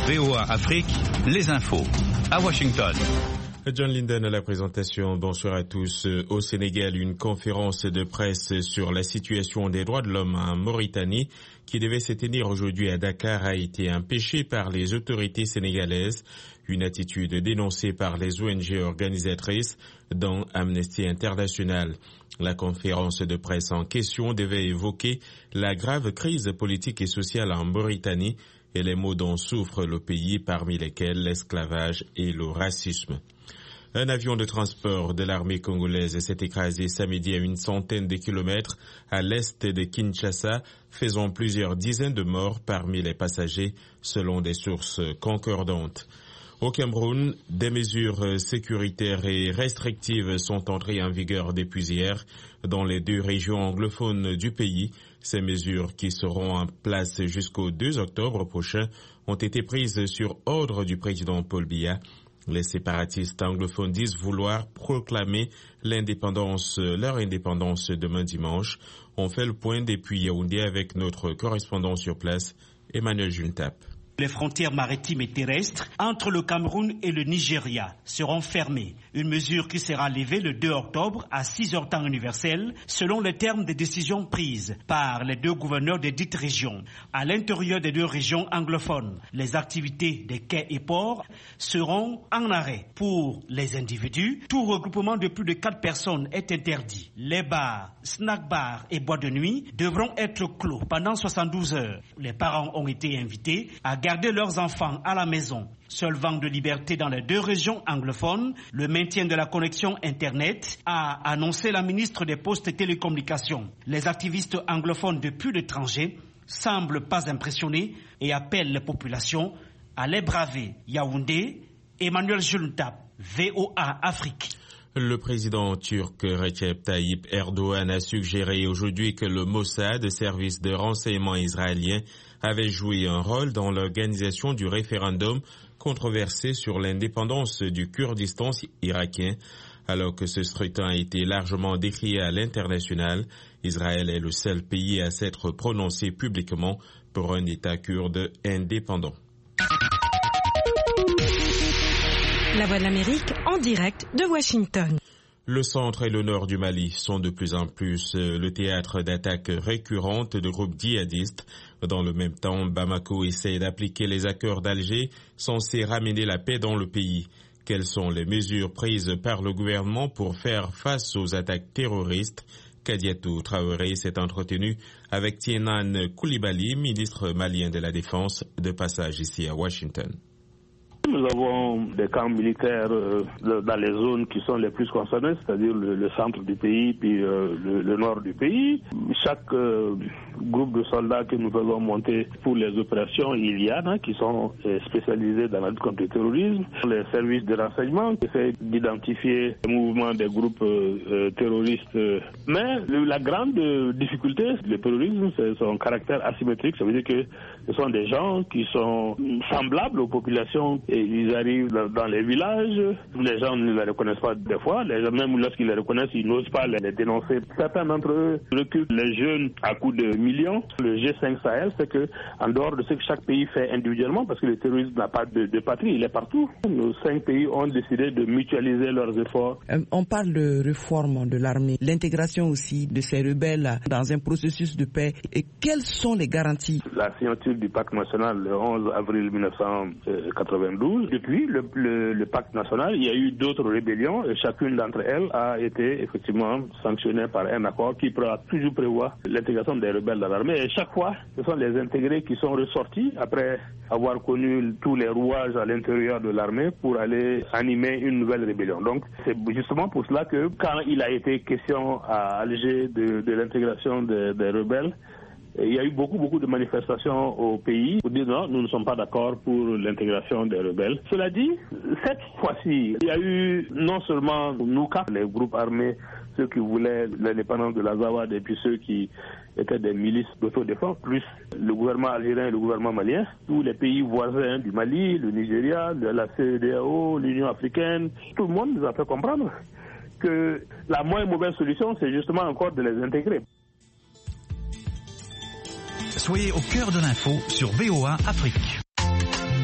VOA Afrique, les infos. À Washington. John Linden à la présentation. Bonsoir à tous. Au Sénégal, une conférence de presse sur la situation des droits de l'homme en Mauritanie qui devait se tenir aujourd'hui à Dakar a été empêchée par les autorités sénégalaises. Une attitude dénoncée par les ONG organisatrices, dont Amnesty International. La conférence de presse en question devait évoquer la grave crise politique et sociale en Mauritanie et les maux dont souffre le pays, parmi lesquels l'esclavage et le racisme. Un avion de transport de l'armée congolaise s'est écrasé samedi à une centaine de kilomètres à l'est de Kinshasa, faisant plusieurs dizaines de morts parmi les passagers, selon des sources concordantes. Au Cameroun, des mesures sécuritaires et restrictives sont entrées en vigueur depuis hier dans les deux régions anglophones du pays. Ces mesures, qui seront en place jusqu'au 2 octobre prochain, ont été prises sur ordre du président Paul Biya. Les séparatistes anglophones disent vouloir proclamer leur indépendance demain dimanche. On fait le point depuis Yaoundé avec notre correspondant sur place, Emmanuel Juntap. Les frontières maritimes et terrestres entre le Cameroun et le Nigeria seront fermées. Une mesure qui sera levée le 2 octobre à 6h temps universel, selon les termes des décisions prises par les deux gouverneurs des dites régions. À l'intérieur des deux régions anglophones, les activités des quais et ports seront en arrêt. Pour les individus, tout regroupement de plus de 4 personnes est interdit. Les bars, snack-bars et boîtes de nuit devront être clos pendant 72 heures. Les parents ont été invités à garder leurs enfants à la maison. Seul vent de liberté dans les deux régions anglophones, le maintien de la connexion Internet, a annoncé la ministre des Postes et Télécommunications. Les activistes anglophones de plus d'étrangers semblent pas impressionnés et appellent les populations à les braver. Yaoundé, Emmanuel Juntap, VOA Afrique. Le président turc Recep Tayyip Erdogan a suggéré aujourd'hui que le Mossad, service de renseignement israélien, avait joué un rôle dans l'organisation du référendum controversé sur l'indépendance du Kurdistan irakien. Alors que ce scrutin a été largement décrié à l'international, Israël est le seul pays à s'être prononcé publiquement pour un État kurde indépendant. La Voix de l'Amérique en direct de Washington. Le centre et le nord du Mali sont de plus en plus le théâtre d'attaques récurrentes de groupes djihadistes. Dans le même temps, Bamako essaie d'appliquer les accords d'Alger censés ramener la paix dans le pays. Quelles sont les mesures prises par le gouvernement pour faire face aux attaques terroristes? Kadiatou Traoré s'est entretenu avec Tienan Koulibaly, ministre malien de la Défense, de passage ici à Washington. Nous avons des camps militaires dans les zones qui sont les plus concernées, c'est-à-dire le centre du pays puis le nord du pays. Chaque groupe de soldats que nous faisons monter pour les opérations, il y en a qui sont spécialisés dans la lutte contre le terrorisme. Les services de renseignement essaient d'identifier les mouvements des groupes terroristes. Mais la grande difficulté du terrorisme, c'est son caractère asymétrique. Ça veut dire que ce sont des gens qui sont semblables aux populations. Et ils arrivent dans les villages, les gens ne les reconnaissent pas des fois, les gens, même lorsqu'ils les reconnaissent, ils n'osent pas les dénoncer. Certains d'entre eux recrutent les jeunes à coups de millions. Le G5 Sahel, c'est que, en dehors de ce que chaque pays fait individuellement, parce que le terrorisme n'a pas de patrie, il est partout. Nos 5 pays ont décidé de mutualiser leurs efforts. On parle de réforme de l'armée, l'intégration aussi de ces rebelles dans un processus de paix. Et quelles sont les garanties? La signature du pacte national le 11 avril 1992. Depuis le pacte national, il y a eu d'autres rébellions et chacune d'entre elles a été effectivement sanctionnée par un accord qui toujours prévoit l'intégration des rebelles dans l'armée. Et chaque fois, ce sont les intégrés qui sont ressortis après avoir connu tous les rouages à l'intérieur de l'armée pour aller animer une nouvelle rébellion. Donc c'est justement pour cela que quand il a été question à Alger de l'intégration des rebelles, il y a eu beaucoup de manifestations au pays pour dire non, nous ne sommes pas d'accord pour l'intégration des rebelles. Cela dit, cette fois-ci, il y a eu non seulement Nouka, les groupes armés, ceux qui voulaient l'indépendance de l'Azawad et puis ceux qui étaient des milices d'autodéfense, plus le gouvernement algérien et le gouvernement malien, tous les pays voisins du Mali, le Nigeria, la CEDEAO, l'Union africaine, tout le monde nous a fait comprendre que la moins mauvaise solution, c'est justement encore de les intégrer. Soyez au cœur de l'info sur VOA Afrique.